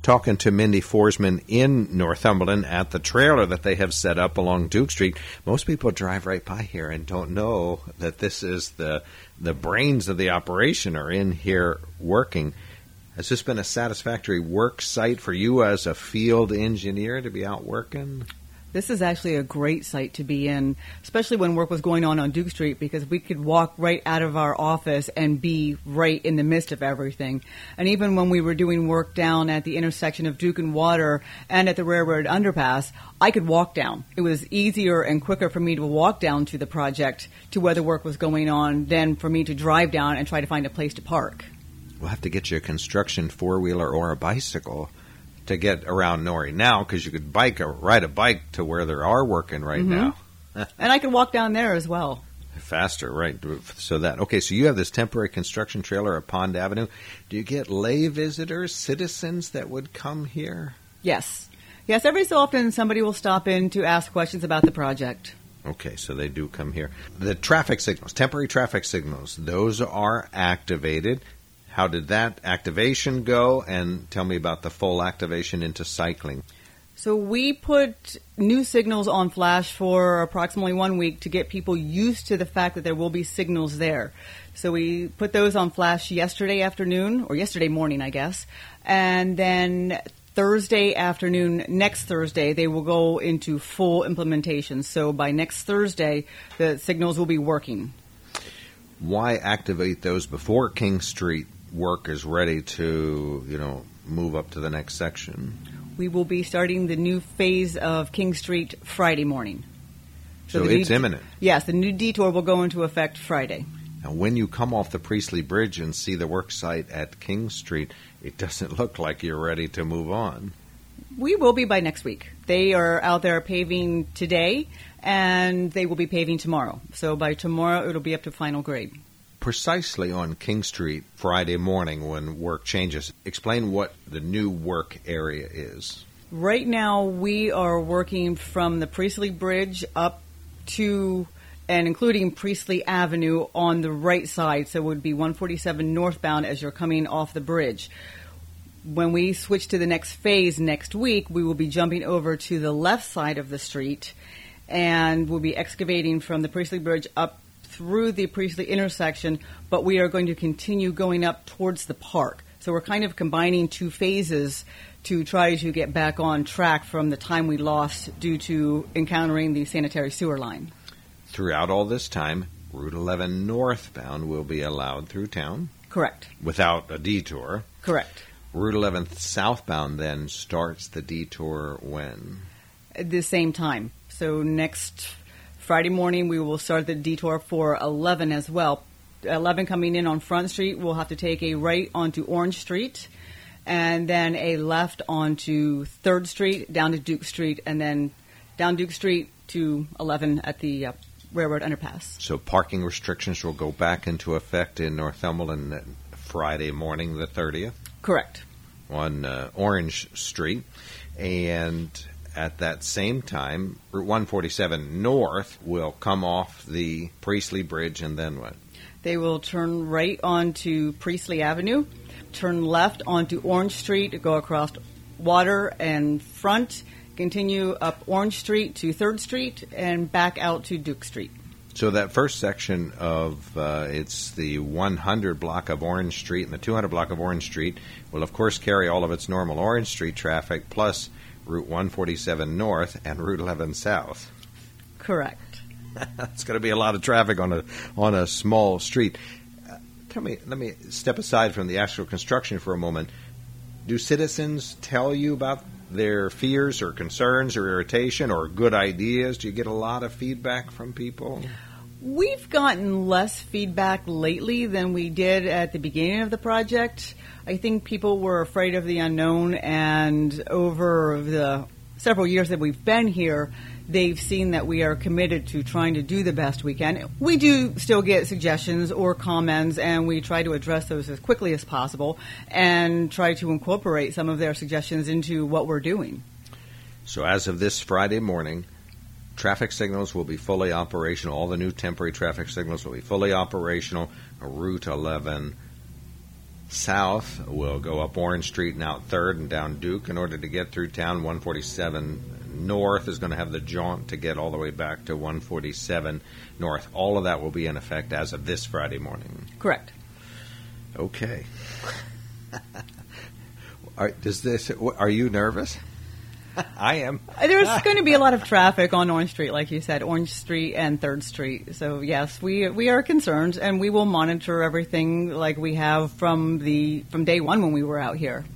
talking to Mindy Forsman in Northumberland at the trailer that they have set up along Duke Street. Most people drive right by here and don't know that this is the brains of the operation are in here working. Has this been a satisfactory work site for you as a field engineer to be out working? This is actually a great site to be in, especially when work was going on Duke Street, because we could walk right out of our office and be right in the midst of everything. And even when we were doing work down at the intersection of Duke and Water and at the railroad underpass, I could walk down. It was easier and quicker for me to walk down to the project to where the work was going on than for me to drive down and try to find a place to park. We'll have to get you a construction four-wheeler or a bicycle to get around Norrie now, because you could ride a bike to where they are working right now. And I could walk down there as well. Faster, right? So you have this temporary construction trailer at Pond Avenue. Do you get lay visitors, citizens that would come here? Yes. Yes, every so often somebody will stop in to ask questions about the project. Okay, so they do come here. The traffic signals, temporary traffic signals, those are activated. How did that activation go? And tell me about the full activation into cycling. So we put new signals on Flash for approximately 1 week to get people used to the fact that there will be signals there. So we put those on Flash yesterday afternoon, or yesterday morning, I guess. And then Thursday afternoon, next Thursday, they will go into full implementation. So by next Thursday, the signals will be working. Why activate those before King Street work is ready to, move up to the next section? We will be starting the new phase of King Street Friday morning. So it's imminent. Yes, the new detour will go into effect Friday. Now, when you come off the Priestley Bridge and see the work site at King Street, it doesn't look like you're ready to move on. We will be by next week. They are out there paving today, and they will be paving tomorrow. So by tomorrow, it'll be up to final grade. Precisely on King Street Friday morning when work changes, explain what the new work area is. Right now, we are working from the Priestley Bridge up to and including Priestley Avenue on the right side, so it would be 147 northbound as you're coming off the bridge. When we switch to the next phase next week, we will be jumping over to the left side of the street, and we'll be excavating from the Priestley Bridge up through the Priestley intersection, but we are going to continue going up towards the park. So we're kind of combining two phases to try to get back on track from the time we lost due to encountering the sanitary sewer line. Throughout all this time, Route 11 northbound will be allowed through town? Correct. Without a detour? Correct. Route 11 southbound then starts the detour when? At the same time. So next Friday morning, we will start the detour for 11 as well. 11 coming in on Front Street, we'll have to take a right onto Orange Street, and then a left onto 3rd Street, down to Duke Street, and then down Duke Street to 11 at the railroad underpass. So parking restrictions will go back into effect in Northumberland Friday morning, the 30th? Correct. On Orange Street. And at that same time, Route 147 North will come off the Priestley Bridge, and then what? They will turn right onto Priestley Avenue, turn left onto Orange Street, go across Water and Front, continue up Orange Street to 3rd Street, and back out to Duke Street. So that first section of, it's the 100 block of Orange Street and the 200 block of Orange Street will, of course, carry all of its normal Orange Street traffic, plus Route 147 North and Route 11 South. Correct. It's going to be a lot of traffic on a small street. Let me step aside from the actual construction for a moment. Do citizens tell you about their fears or concerns or irritation or good ideas? Do you get a lot of feedback from people? We've gotten less feedback lately than we did at the beginning of the project. I think people were afraid of the unknown, and over the several years that we've been here, they've seen that we are committed to trying to do the best we can. We do still get suggestions or comments, and we try to address those as quickly as possible and try to incorporate some of their suggestions into what we're doing. So as of this Friday morning, traffic signals will be fully operational. All the new temporary traffic signals will be fully operational. Route 11 south will go up Orange Street and out 3rd and down Duke in order to get through town. 147 north is going to have the jaunt to get all the way back to 147 north. All of that will be in effect as of this Friday morning. Correct. Okay. Are you nervous? I am. There's going to be a lot of traffic on Orange Street, like you said, Orange Street and 3rd Street. So, yes, we are concerned, and we will monitor everything like we have from day one when we were out here.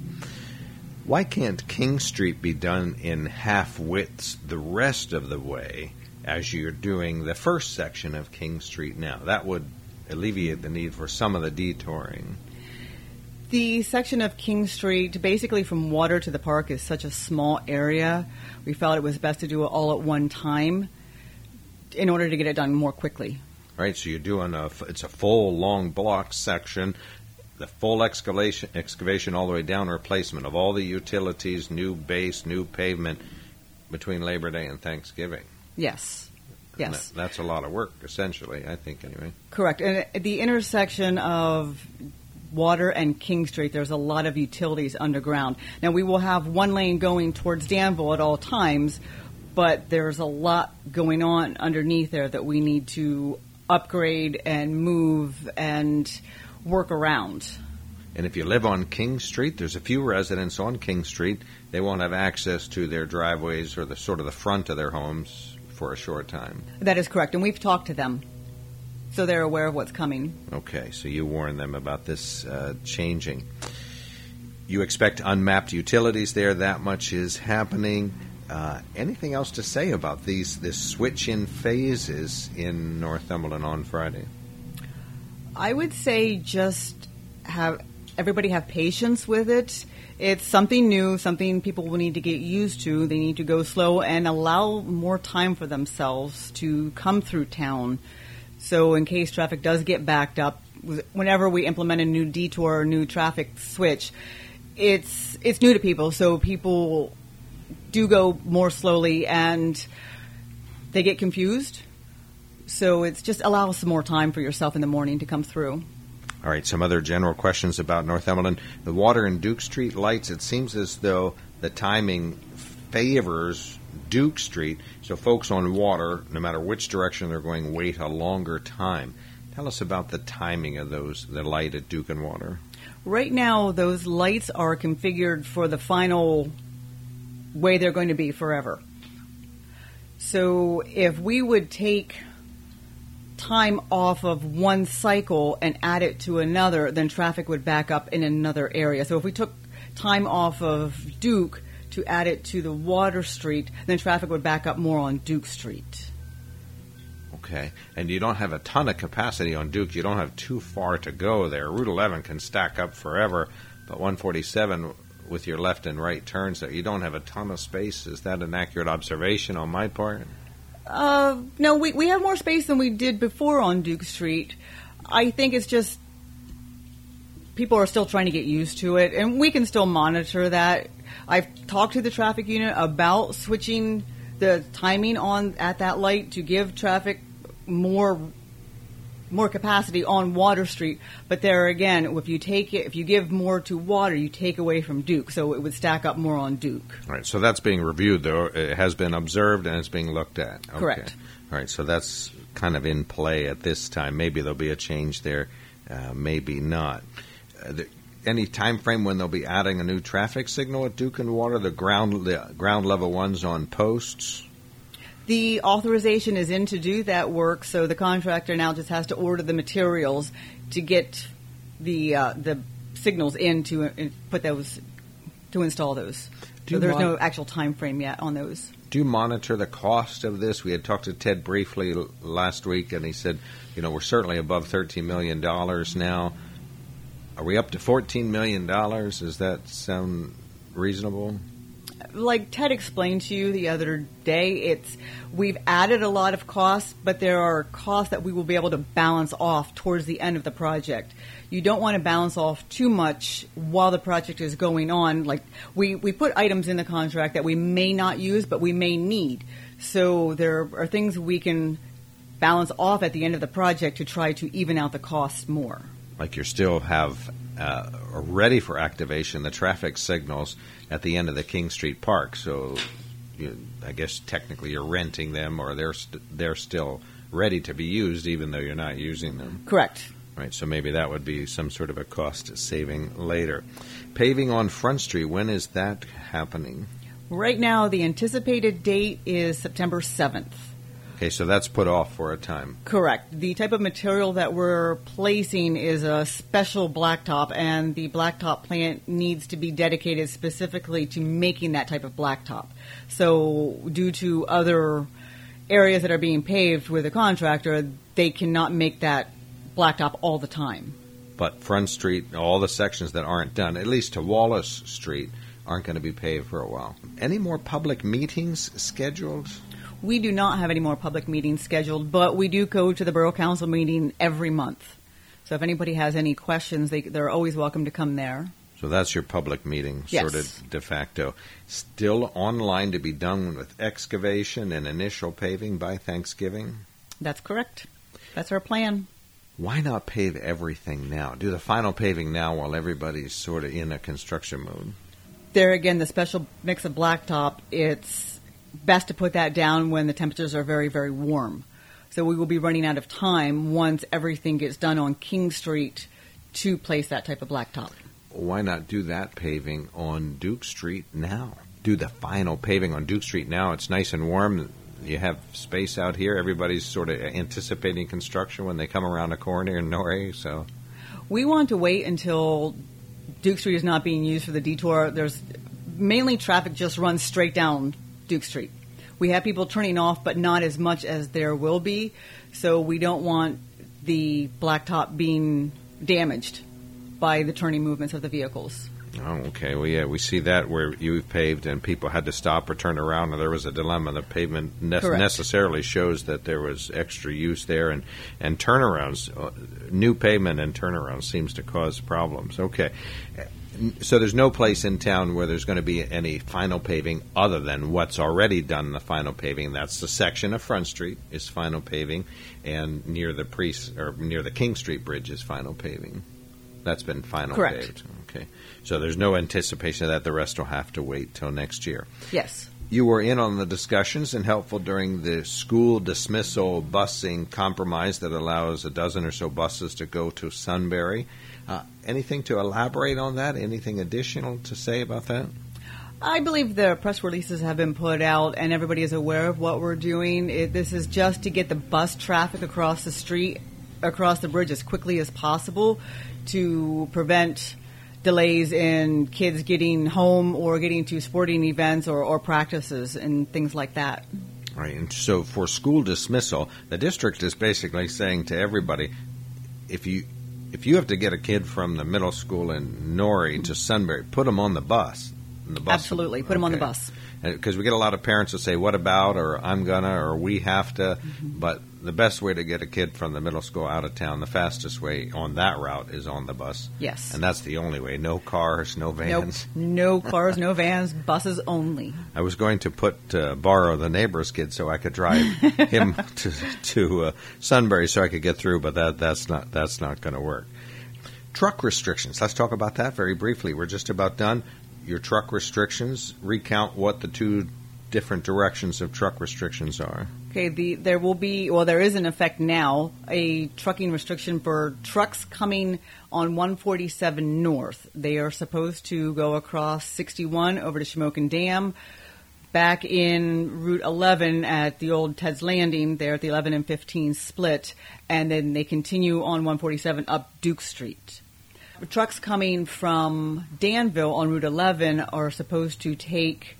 Why can't King Street be done in half widths the rest of the way as you're doing the first section of King Street now? That would alleviate the need for some of the detouring. The section of King Street, basically from Water to the Park, is such a small area. We felt it was best to do it all at one time in order to get it done more quickly. Right, so you're doing it's a full long block section, the full excavation all the way down, replacement of all the utilities, new base, new pavement between Labor Day and Thanksgiving. Yes. Yes. That's a lot of work, essentially, I think, anyway. Correct. And at the intersection of Water and King Street, there's a lot of utilities underground. Now, we will have one lane going towards Danville at all times, but there's a lot going on underneath there that we need to upgrade and move and work around. And if you live on King Street, there's a few residents on King Street. They won't have access to their driveways or the front of their homes for a short time. That is correct, and we've talked to them, so they're aware of what's coming. Okay, so you warn them about this changing. You expect unmapped utilities there. That much is happening. Anything else to say about this switch in phases in Northumberland on Friday? I would say just have everybody have patience with it. It's something new, something people will need to get used to. They need to go slow and allow more time for themselves to come through town. So in case traffic does get backed up, whenever we implement a new detour or new traffic switch, it's new to people, so people do go more slowly and they get confused. So it's just allow some more time for yourself in the morning to come through. All right, some other general questions about Northumberland. The Water and Duke Street lights, it seems as though the timing favors Duke Street, so folks on Water, no matter which direction they're going, wait a longer time. Tell us about the timing of the light at Duke and Water. Right now, those lights are configured for the final way they're going to be forever. So if we would take time off of one cycle and add it to another, then traffic would back up in another area. So if we took time off of Duke to add it to the Water Street, then traffic would back up more on Duke Street. Okay. And you don't have a ton of capacity on Duke. You don't have too far to go there. Route 11 can stack up forever, but 147 with your left and right turns there, you don't have a ton of space. Is that an accurate observation on my part? No, we have more space than we did before on Duke Street. I think it's just people are still trying to get used to it, and we can still monitor that. I've talked to the traffic unit about switching the timing on at that light to give traffic more capacity on Water Street. But there again, if you give more to Water, you take away from Duke, so it would stack up more on Duke. All right, so that's being reviewed, though. It has been observed and it's being looked at. Okay. Correct. All right, so that's kind of in play at this time. Maybe there'll be a change there, maybe not. Any time frame when they'll be adding a new traffic signal at Duke and Water, the ground level ones on posts? The authorization is in to do that work, so the contractor now just has to order the materials to get the signals in to put those, to install those. So there's no actual time frame yet on those. Do you monitor the cost of this? We had talked to Ted briefly last week, and he said, we're certainly above $13 million now. Are we up to $14 million? Does that sound reasonable? Like Ted explained to you the other day, we've added a lot of costs, but there are costs that we will be able to balance off towards the end of the project. You don't want to balance off too much while the project is going on. Like we put items in the contract that we may not use, but we may need. So there are things we can balance off at the end of the project to try to even out the costs more. Like you still have are ready for activation, the traffic signals at the end of the King Street Park. So I guess technically you're renting them, or they're still ready to be used even though you're not using them. Correct. Right, so maybe that would be some sort of a cost saving later. Paving on Front Street, when is that happening? Right now, the anticipated date is September 7th. Okay, so that's put off for a time. Correct. The type of material that we're placing is a special blacktop, and the blacktop plant needs to be dedicated specifically to making that type of blacktop. So due to other areas that are being paved with a contractor, they cannot make that blacktop all the time. But Front Street, all the sections that aren't done, at least to Wallace Street, aren't going to be paved for a while. Any more public meetings scheduled? We do not have any more public meetings scheduled, but we do go to the Borough Council meeting every month. So if anybody has any questions, they're always welcome to come there. So that's your public meeting, Yes. sort of de facto. Still online to be done with excavation and initial paving by Thanksgiving? That's correct. That's our plan. Why not pave everything now? Do the final paving now while everybody's sort of in a construction mode? There again, the special mix of blacktop, it's best to put that down when the temperatures are very, very warm. So we will be running out of time once everything gets done on King Street to place that type of blacktop. Why not do that paving on Duke Street now? Do the final paving on Duke Street now. It's nice and warm. You have space out here. Everybody's sort of anticipating construction when they come around the corner in Norrie. So We want to wait until Duke Street is not being used for the detour. There's mainly traffic just runs straight down Duke Street. We have people turning off, but not as much as there will be. So we don't want the blacktop being damaged by the turning movements of the vehicles. Oh, okay. Well, yeah, we see that where you paved and people had to stop or turn around, and there was a dilemma. The pavement necessarily shows that there was extra use there, and turnarounds, new pavement and turnarounds seems to cause problems. Okay. So there's no place in town where there's going to be any final paving other than what's already done in the final paving. That's the section of Front Street is final paving, and near the King Street Bridge is final paving. That's been final Correct. paved. Okay. So there's no anticipation that the rest will have to wait till next year. Yes. You were in on the discussions and helpful during the school dismissal busing compromise that allows a dozen or so buses to go to Sunbury. Anything to elaborate on that? Anything additional to say about that? I believe the press releases have been put out and everybody is aware of what we're doing. This is just to get the bus traffic across the street, across the bridge as quickly as possible to prevent delays in kids getting home or getting to sporting events or practices and things like that. All right, and so for school dismissal, the district is basically saying to everybody, if you have to get a kid from the middle school in Norrie to Sunbury, put them on the bus. Absolutely, put them on the bus. Because we get a lot of parents that say, what about, or I'm gonna, or we have to. Mm-hmm. But the best way to get a kid from the middle school out of town, the fastest way on that route is on the bus. Yes. And that's the only way. No cars, no vans. Nope. No cars, no vans, buses only. I was going to borrow the neighbor's kid so I could drive him to Sunbury so I could get through, but that's not going to work. Truck restrictions. Let's talk about that very briefly. We're just about done. Your truck restrictions, recount what the two different directions of truck restrictions are. Okay, there is in effect now a trucking restriction for trucks coming on 147 North. They are supposed to go across 61 over to Shamokin Dam, back in Route 11 at the old Ted's Landing, there at the 11 and 15 split, and then they continue on 147 up Duke Street. Trucks coming from Danville on Route 11 are supposed to take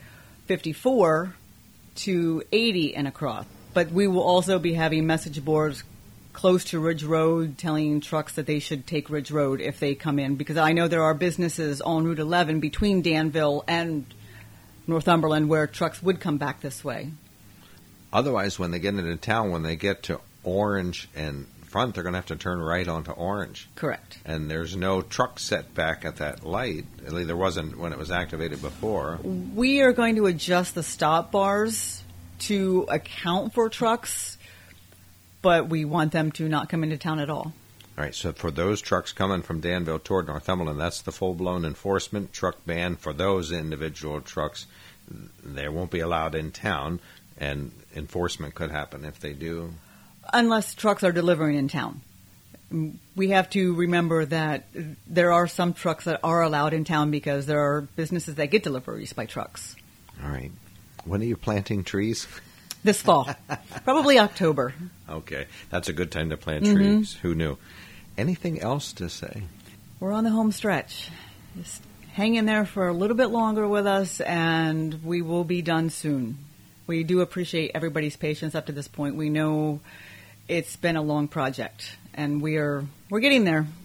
54 to 80 and across. But we will also be having message boards close to Ridge Road telling trucks that they should take Ridge Road if they come in, because I know there are businesses on Route 11 between Danville and Northumberland where trucks would come back this way. Otherwise, when they get into town, when they get to Orange and Front, they're going to have to turn right onto Orange. Correct. And there's no truck setback at that light. At least there wasn't when it was activated before. We are going to adjust the stop bars to account for trucks, but we want them to not come into town at all. All right, so for those trucks coming from Danville toward Northumberland, that's the full-blown enforcement truck ban for those individual trucks. They won't be allowed in town, and enforcement could happen if they do. Unless trucks are delivering in town. We have to remember that there are some trucks that are allowed in town because there are businesses that get deliveries by trucks. All right. When are you planting trees? This fall. Probably October. Okay. That's a good time to plant trees. Who knew? Anything else to say? We're on the home stretch. Just hang in there for a little bit longer with us, and we will be done soon. We do appreciate everybody's patience up to this point. We know it's been a long project, and we're getting there.